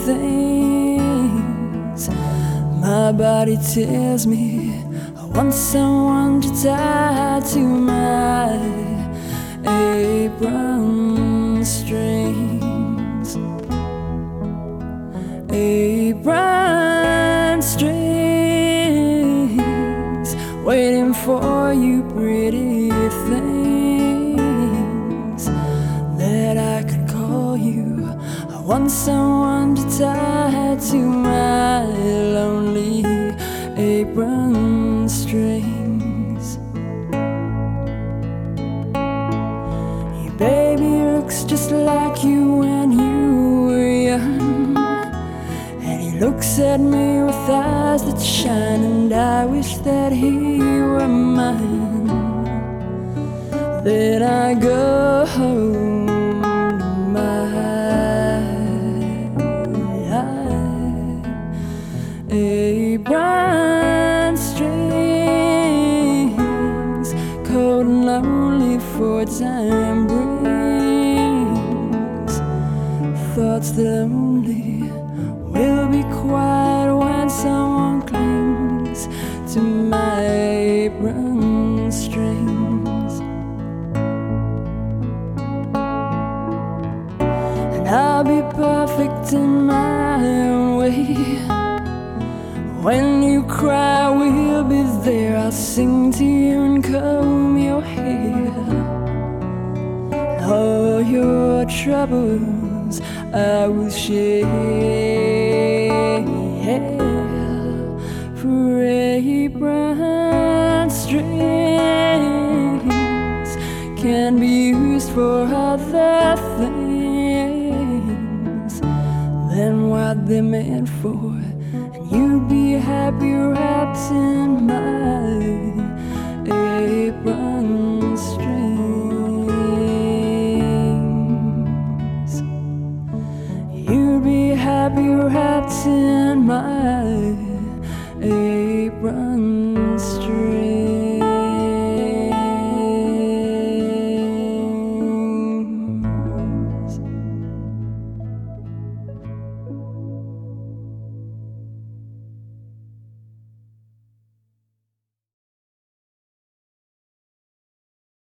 things. My body tells me I want someone to tie to my apron strings. Apron strings, waiting for you, pretty things that I could call you. I want someone to tie to my lonely apron strings. Your baby looks just like you when you were young, and he looks at me with eyes that shine, and I wish that he were mine. Then I go home to my apron strings, cold and lonely for time brings. Thoughts that only will be quiet when someone clings to my apron strings. And I'll be perfect in my own way. When you cry, we'll be there. I'll sing to you and comb your hair. All your troubles I will share. For apron strings can be used for other things than what they're meant for. You'd be happy wrapped in my apron strings. You'd be happy wrapped in my